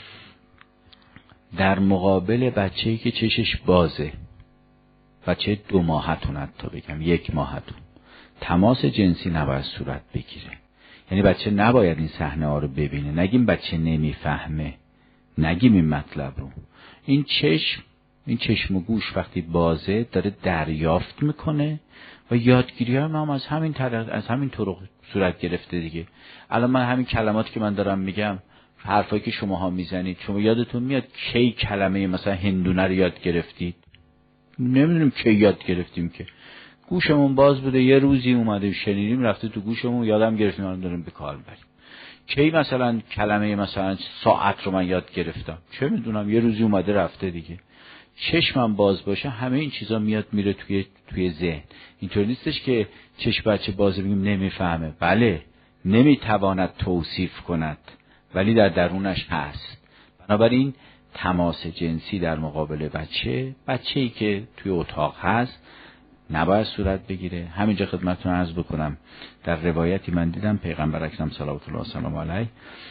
در مقابل بچه‌ای که چشش بازه، بچه دو ماهتون حتی بگم یک ماهتون، تماس جنسی نباید صورت بگیره. یعنی بچه نباید این صحنه ها رو ببینه. نگیم بچه نمیفهمه، نگیم این مطلب رو. این چشم، این چشم و گوش وقتی بازه داره دریافت میکنه و یادگیری هم, هم از همین طریق، از همین طرق صورت گرفته دیگه. الان من همین کلماتی که من دارم میگم، حرفایی که شماها میزنید، شما یادتون میاد کی کلمه مثلا هندونه رو یاد گرفتید؟ نمیدونیم کی یاد گرفتیم، که گوشمون باز بوده، یه روزی اومده شنیدیم رفته تو گوشمون، یادم گرفتیم الان داریم به کار بریم. کی مثلا کلمه مثلا ساعت رو من یاد گرفتم؟ چه میدونم، یه روزی اومده رفته دیگه. چشمم باز باشه همه این چیزا میاد میره توی توی ذهن. اینطور نیستش که چشم بچه باز بگیم نمیفهمه. بله، نمیتواند توصیف کند، ولی در درونش هست. بنابراین تماس جنسی در مقابل بچه، بچه‌ای که توی اتاق هست نباید صورت بگیره. همینجا خدمتتون عرض بکنم در روایتی من دیدم پیغمبر اکرم صلوات الله و سلام علیه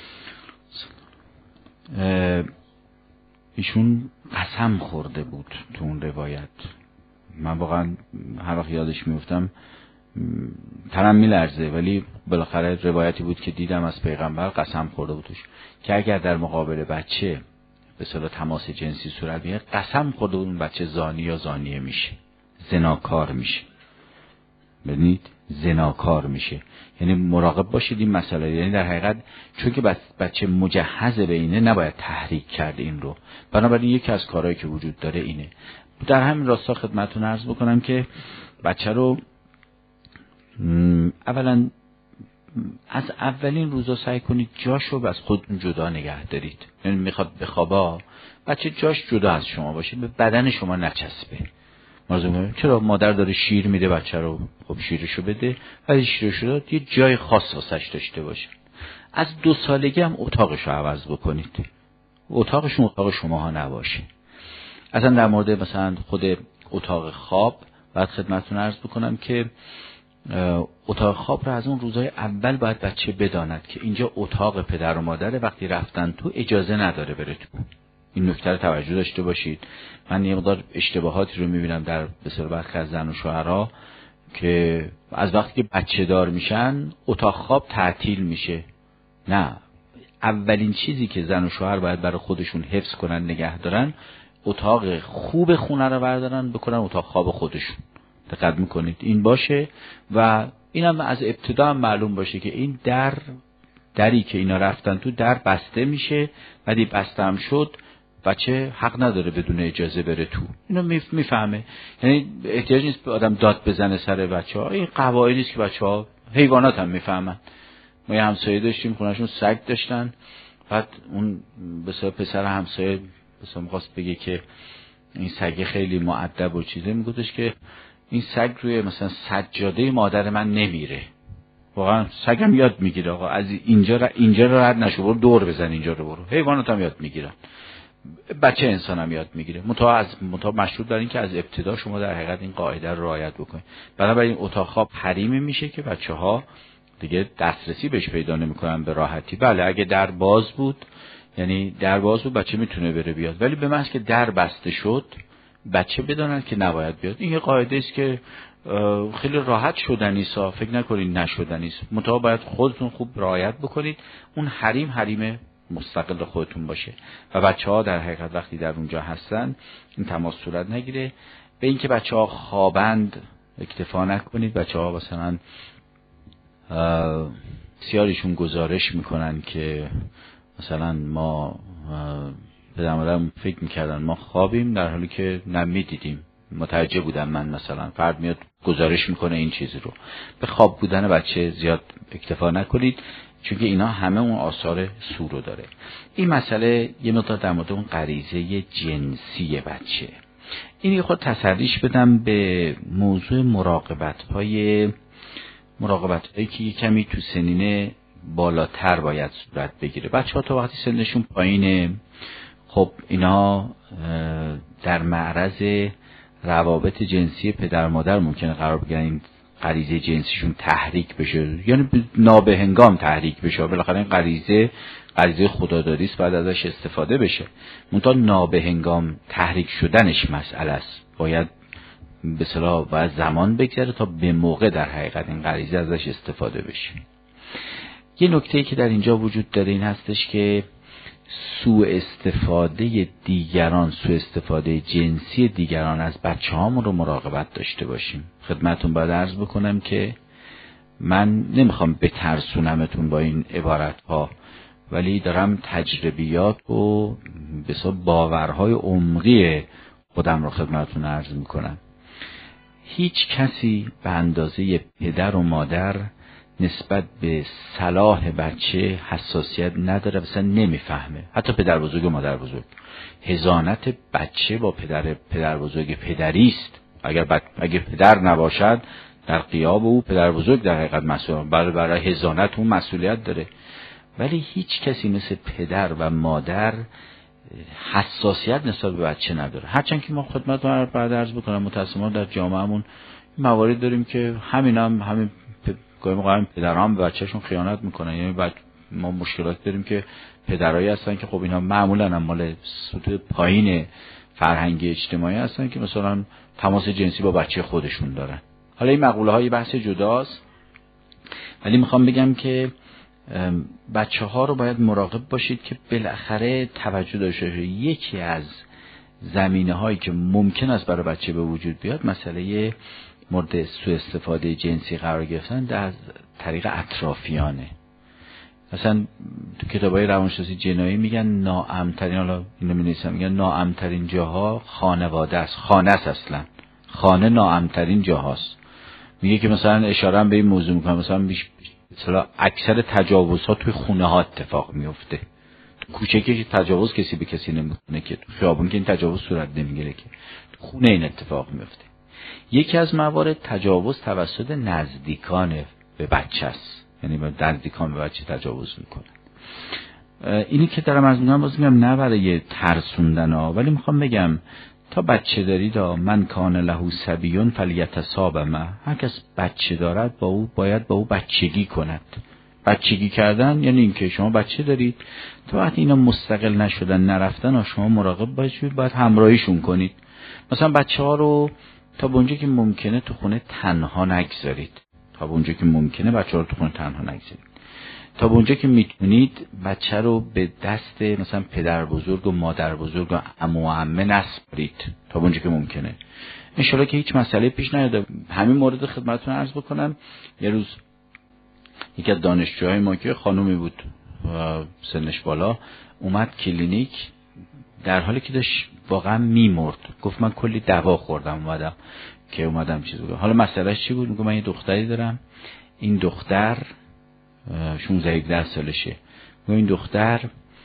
ایشون قسم خورده بود تو اون روایت. من واقعا هر وقت یادش میفتم تنم میلرزه، ولی بالاخره روایتی بود که دیدم از پیغمبر قسم خورده بودش که اگر در مقابل بچه به اصطلاح تماس جنسی صورت بگیره، قسم خورده بود اون بچه زانی یا زانیه میشه، زناکار میشه. ببینید، زناکار میشه. یعنی مراقب باشید این مسئله. یعنی در حقیقت چون که بچه مجهز به اینه نباید تحریک کرد این رو. بنابراین یکی از کارهایی که وجود داره اینه. در همین راستا خدمتتون عرض بکنم که بچه رو اولا از اولین روزا سعی کنید جاشو از خودتون جدا نگه دارید. یعنی میخواد بخوابه، بچه جاش جدا از شما باشه، به بدن شما نچسبه. مازم چرا مادر داره شیر میده بچه رو، خب شیرشو بده، ولی شیرشو داد یه جای خاص واسش داشته باشه. از دو سالگی هم اتاقشو عوض بکنید، اتاقشون اتاق شماها نباشه. اصلا در مورد مثلا خود اتاق خواب بعد خدمتتون عرض بکنم که اتاق خواب رو از اون روزای اول باید بچه بداند که اینجا اتاق پدر و مادره، وقتی رفتن تو اجازه نداره بره تو. این نکته رو توجه داشته باشید. من یه مقدار اشتباهاتی رو میبینم در بسیار برخی از زن و شوهرها که از وقتی که بچه دار میشن اتاق خواب تعطیل میشه. نه، اولین چیزی که زن و شوهر باید برای خودشون حفظ کنن، نگه دارن، اتاق خوب خونه رو بردارن بکنن اتاق خواب خودشون. دقت میکنید این باشه. و اینم از ابتدا هم معلوم باشه که این در دری که اینا رفتن تو در بسته میشه. بعدی بسته هم شد بچه حق نداره بدون اجازه بره تو. اینو میفهمه. یعنی احتیاج نیست آدم داد بزنه سر بچه ها. این قواعدی است که بچه ها، حیوانات هم میفهمن. ما یه همسایه داشتیم خونهشون سگ داشتن. بعد اون بسیار پسر همسایه بسیار میخواست بگه که این سگ خیلی مؤدب و چیزه، میگفتش که این سگ روی مثلا سجاده مادر من نمیره. واقعا سگم یاد میگیره آقا از اینجا را اینجا را رد نشو، برو دور بزن اینجا رو برو. حیوانات هم یاد میگیرن، بچه انسان هم یاد میگیره. متأ از متأ مشروط بر این که از ابتدا شما در حقیقت این قاعده رو رعایت بکنید. بنابراین اتاق خواب حریمی میشه که بچه‌ها دیگه دسترسی بهش پیدا نمیکنن به راحتی. بله اگه در باز بود، یعنی در باز بود بچه میتونه بره بیاد، ولی به محض که در بسته شد بچه بدانند که نباید بیاد. این یه قاعده است که خیلی راحت شدنی است، فکر نکنید نشدنی است. متأ باید خودتون خوب رعایت بکنید. اون حریم حریم مستقل خودتون باشه و بچه‌ها در حقیقت وقتی در اونجا هستن این تماس صورت نگیره. به اینکه بچه‌ها خوابند اکتفا نکنید. بچه‌ها مثلا بسیاریشون گزارش میکنن که مثلا ما پدر مادرم فکر میکردن ما خوابیم در حالی که نمیدیدیم. متوجه بودم من مثلا فرد میاد گزارش میکنه این چیزی رو. به خواب بودن بچه زیاد اکتفا نکنید چون که اینا همه اون آثار سو رو داره. این مسئله یه مقدار در مورد اون غریزه جنسی بچه. این یه خود تسریش بدم به موضوع مراقبت های مراقبت هایی که کمی تو سنین بالاتر باید صورت بگیره. بچه ها تا وقتی سنشون پایینه خب اینا در معرض روابط جنسی پدر مادر ممکنه قرار بگیرن، این غریزه جنسیشون تحریک بشه، یعنی نابهنگام تحریک بشه. بالاخره این غریزه غریزه خدادادی است، باید ازش استفاده بشه. منتها نابهنگام تحریک شدنش مسئله است. باید به اصطلاح باید زمان بگذره تا به موقع در حقیقت این غریزه ازش استفاده بشه. یه نکته‌ای که در اینجا وجود داره این هستش که سوء استفاده دیگران، سوء استفاده جنسی دیگران از بچه‌هامون رو مراقبت داشته باشیم. خدمتتون باید عرض بکنم که من نمیخوام بترسونمتون با این عبارت‌ها، ولی دارم تجربیات و به حساب باورهای عمقی خودم رو خدمتتون عرض میکنم. هیچ کسی به اندازه پدر و مادر نسبت به صلاح بچه حساسیت نداره، مثلا نمیفهمه. حتی پدر بزرگ و مادر بزرگ، حضانت بچه با پدر پدر بزرگ پدری است. اگر بد... اگر پدر نباشد در غیاب او پدر بزرگ در حقیقت مسئول برای برای حضانت اون مسئولیت داره. ولی هیچ کسی مثل پدر و مادر حساسیت نسبت به بچه نداره. هرچند که ما خدمتتون رو بعد عرض بکنم متأسفانه در جامعهمون موارد داریم که همین هم همین گاهی موقع پدرام به بچه‌شون خیانت میکنن. یعنی بعد ما مشکلات داریم که پدرایی هستن که خب اینا معمولا هم مال سطوح پایین فرهنگی اجتماعی هستن که مثلا تماس جنسی با بچه خودشون دارن. حالا این مقوله های بحث جداست، ولی میخوام بگم که بچه ها رو باید مراقب باشید که بالاخره توجه داشته باشید. یکی از زمینه هایی که ممکن است برای بچه به وجود بیاد مسئله مورد سوء استفاده جنسی قرار گرفتن در طریق اطرافیانه. مثلا تو کتابای روانشناسی جنایی میگن ناامن‌ترین، حالا اینو می‌نویسن، میگن ناامن‌ترین جاها خانواده است. خانه است، اصلا خانه ناامن‌ترین جاهاست. میگه که مثلا اشاره هم به این موضوع میکنه، مثلا مثلا اکثر تجاوزها توی خونه ها اتفاق میفته. تو کوچه که تجاوز کسی به کسی نمیکنه، که تو خیابون که این تجاوز صورت نمیگیره، که تو خونه این اتفاق میفته. یکی از موارد تجاوز توسط نزدیکان به بچه است، یعنی نزدیکان به بچه تجاوز میکنن. اینی که دارم از میگم باز میگم نه برای ترسوندن ها، ولی میخوام بگم تا بچه دارید من کان له صبیون فلیتصاب ما، هر کس بچه دارد با او باید با او بچگی کند. بچگی کردن یعنی اینکه شما بچه دارید تا وقتی اینا مستقل نشدن نرفتن شما مراقب باشید، باید همراهیشون کنید. مثلا بچه ها رو تا به اونجا که ممکنه تو خونه تنها نگذارید. تا به اونجا که ممکنه بچه ها رو تو خونه تنها نگذارید. تا به اونجا که میتونید بچه رو به دست مثلا پدر بزرگ و مادر بزرگ و عمو و عمه نسپارید تا به اونجا که ممکنه. انشالله که هیچ مسئله پیش نیاد. همین مورد خدمتتون عرض بکنم. یه روز یکی از دانشجوهای ما که خانومی بود و سنش بالا اومد کلینیک در حالی که داشت واقعا میمرد. گفت من کلی دوا خوردم اومدم که اومدم چیز بگم. حالا مسئلهش چی بود؟ میگه من یه دختری دارم، این دختر شانزده هجده سالشه. این دختر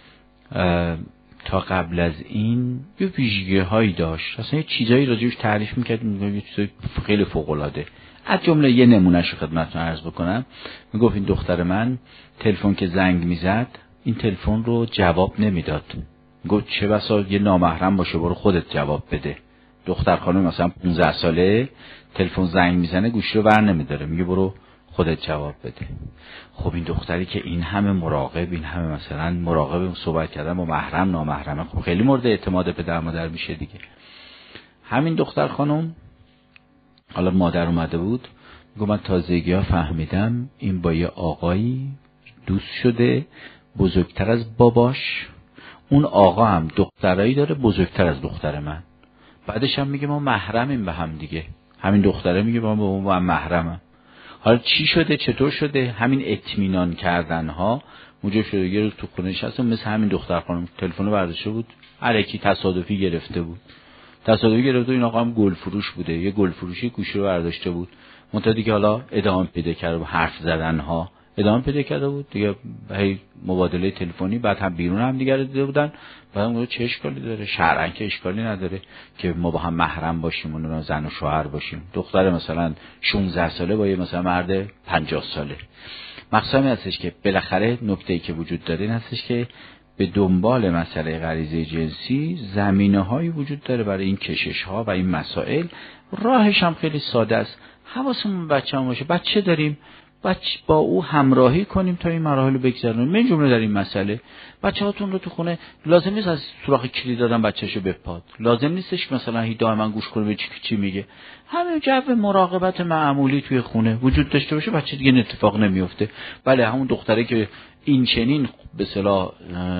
تا قبل از این یه ویژگی هایی داشت، اصلا یه چیزایی راجعش تعریف میکرد، میگه یه چیزای خیلی فوق العاده. از جمله یه نمونهشو خدمتتون عرض بکنم. میگفت این دختر من تلفن که زنگ میزد این تلفن رو جواب نمیداد. گفت چه بسا یه نامحرم باشه برو خودت جواب بده. دختر خانم مثلا پانزده ساله تلفن زنگ میزنه گوشی رو بر نمیداره، میگه برو خودت جواب بده. خب این دختری که این همه مراقب، این همه مثلا مراقب صحبت کردن با محرم نامحرمه، خب خیلی مورد اعتماد پدر مادر میشه دیگه. همین دختر خانم حالا مادر اومده بود، گفت من تازگی ها فهمیدم این با یه آقایی دوست شده بزرگتر از باباش، اون آقا هم دخترایی داره بزرگتر از دختر من، بعدش هم میگه ما محرمیم به هم دیگه، همین دختره میگه ما با اون با هم محرمم. حالا چی شده چطور شده؟ همین اطمینان کردن ها موجب شده. یه روز تو خونه نشستم مثل همین دختر خانم تلفن برداشته بود، الکی تصادفی گرفته بود، تصادفی گرفته. این آقا هم گل فروش بوده، یه گل فروشی گوشی رو برداشته بود، منتها دیگه حالا ادامه پیدا کرده بود، حرف زدن ها ادامه پیدا کرده بود دیگه، هی مبادله تلفنی، بعد هم بیرون هم دیگه دیده بودن، بعدم گفت چه اشکالی داره، شرعاً که اشکالی نداره که ما با هم محرم باشیم، اون زن و شوهر باشیم. دختر مثلا شانزده ساله با یه مثلا مرد پنجاه ساله. مقصودی هستش که بالاخره نکته‌ای که وجود داره این هستش که به دنبال مسئله غریزه جنسی زمینه‌هایی وجود داره برای این کشش‌ها و این مسائل. راهش هم خیلی ساده است، حواسمون بچه‌مون باشه، بچه داریم، بچه با او همراهی کنیم تا این مراحل رو بگذرونیم. من جمله در این مسئله بچه‌هاتون رو تو خونه لازم نیست از سوراخ کلید دادن بچه‌شو بپاد، لازم نیستش که مثلا هی دائما گوش کنه به چی چی میگه. همین جو مراقبت معمولی توی خونه وجود داشته باشه، بچه دیگه اتفاق نمیفته. بله همون دختره که این چنین به اصطلاح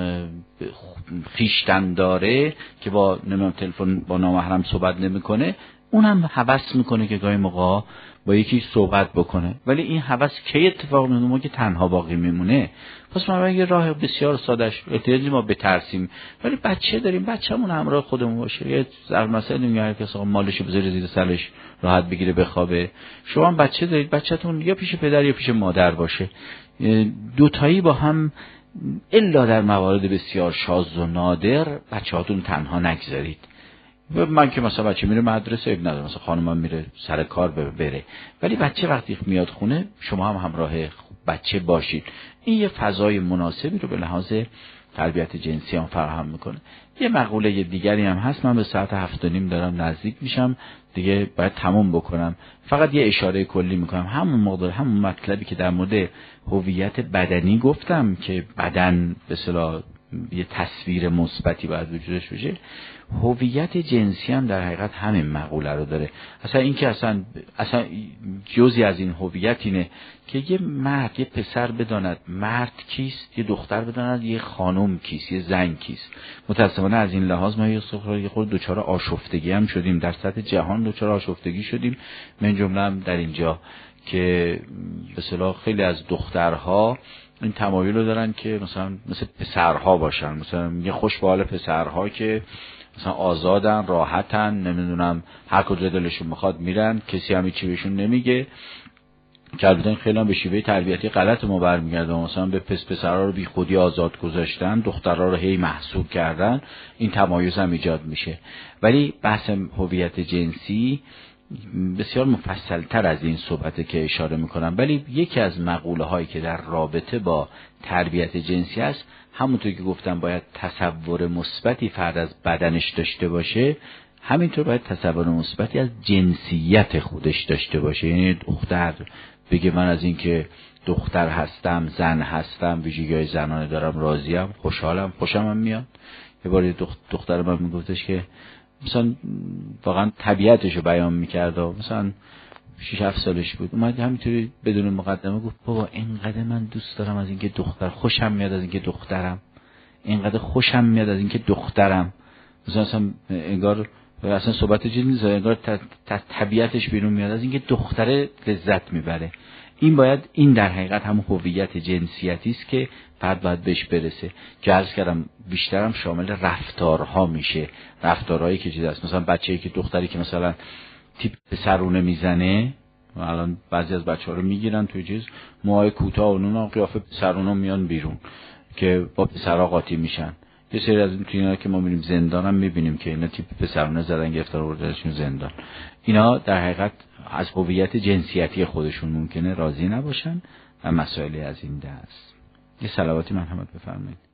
خویشتن داره که با نمیدونم تلفن با نامحرم صحبت نمیکنه، اونم هوس میکنه که گاهی موقع با یکی صحبت بکنه، ولی این هوس کی اتفاق میفته؟ ما که تنها باقی میمونه. پس ما یه راه بسیار سادهش احتیاجی ما بترسیم، ولی بچه داریم، بچه‌مون همراه خودمون باشه. یه در مثلا دنیا هر کس مالش بذاره زیر سرش راحت بگیره بخوابه. شما هم بچه دارید، بچه‌تون یا پیش پدر یا پیش مادر باشه، دوتایی با هم، الا در موارد بسیار شاذ و نادر بچه‌هاتون تنها نگذارید. من که مثلا بچه میره مدرسه اب نداره، مثلا خانمم میره سر کار بره، ولی بچه وقتی میاد خونه شما هم همراه بچه باشید. این یه فضای مناسبی رو به لحاظ تربیت جنسی هم فراهم میکنه. یه مقوله دیگری هم هست، من به ساعت هفت و نیم دارم نزدیک میشم دیگه، باید تموم بکنم. فقط یه اشاره کلی میکنم، همون موضوع همون مطلبی که در مورد هویت بدنی گفتم که بدن به اصطلاح یه تصویر مثبتی باید وجودش باشه، هویت جنسی هم در حقیقت همین مقوله رو داره. اصلا این که اصلا اصلا جزئی از این هویت اینه که یه مرد یه پسر بداند مرد کیست، یه دختر بداند یه خانم کیست، یه زن کیست. متاسفانه از این لحاظ ما یه خورده دوچار آشفتگی هم شدیم، در سطح جهان دوچار آشفتگی شدیم. من جمله هم در اینجا که به اصطلاح خیلی از دخترها این تمایل رو دارن که مثلا مثل پسرها باشن، مثلا یه خوش به حال پسرها که مثلا آزادن، راحتن، نمیدونم هر کجا دلشون میخواد میرن، کسی هم هیچی بهشون نمیگه، که البته این خیلی هم به شیوه تربیتی غلط ما برمیگرده. مثلا به پس پسرها رو بی خودی آزاد گذاشتن، دخترها رو هی محصور کردن، این تمایز هم ایجاد میشه. ولی بحث هویت جنسی بسیار مفصل‌تر از این صحبته که اشاره میکنم، ولی یکی از مقوله هایی که در رابطه با تربیت جنسی است، همونطور که گفتم باید تصور مثبتی فرد از بدنش داشته باشه، همینطور باید تصور مثبتی از جنسیت خودش داشته باشه. یعنی دختر بگه من از این که دختر هستم، زن هستم، ویژگی‌های زنانه دارم، راضیم، خوشحالم، خوشم هم میاد. یه بار دختر من میگفتش که مثلا واقعا طبیعتش رو بیان میکرد، مثلا شش هفت سالش بود، اومد همینطوری بدون مقدمه گفت بابا اینقدر من دوست دارم از اینکه دختر، خوشم میاد از اینکه دخترم، اینقدر خوشم میاد از اینکه دخترم. مثلا اصلا انگار اصلا صحبت چیزی نیست، انگار طبیعتش بیرون میاد از اینکه دختره لذت میبره. این باید این در حقیقت هم هویت جنسیتی است که فرد باید بهش برسه، که عرض کردم بیشترم شامل رفتارها میشه، رفتارهایی که چیز است. مثلا بچه‌ای که دختری که مثلا تیپ پسرونه میزنه، الان بعضی از بچه‌ها رو میگیرن توی چیز موهای کوتاه و اونها قیافه پسرونه میان بیرون که با پسرها قاطی میشن. یه سری از این تویینا که ما میبینیم زندان هم میبینیم که اینا تیپ پسرونه زدن گرفتار آوردنشون زندان. اینا در حقیقت از هویت جنسیتی خودشون ممکنه راضی نباشن و مسائلی از این دست. یه صلواتی مرحمت بفرمایید.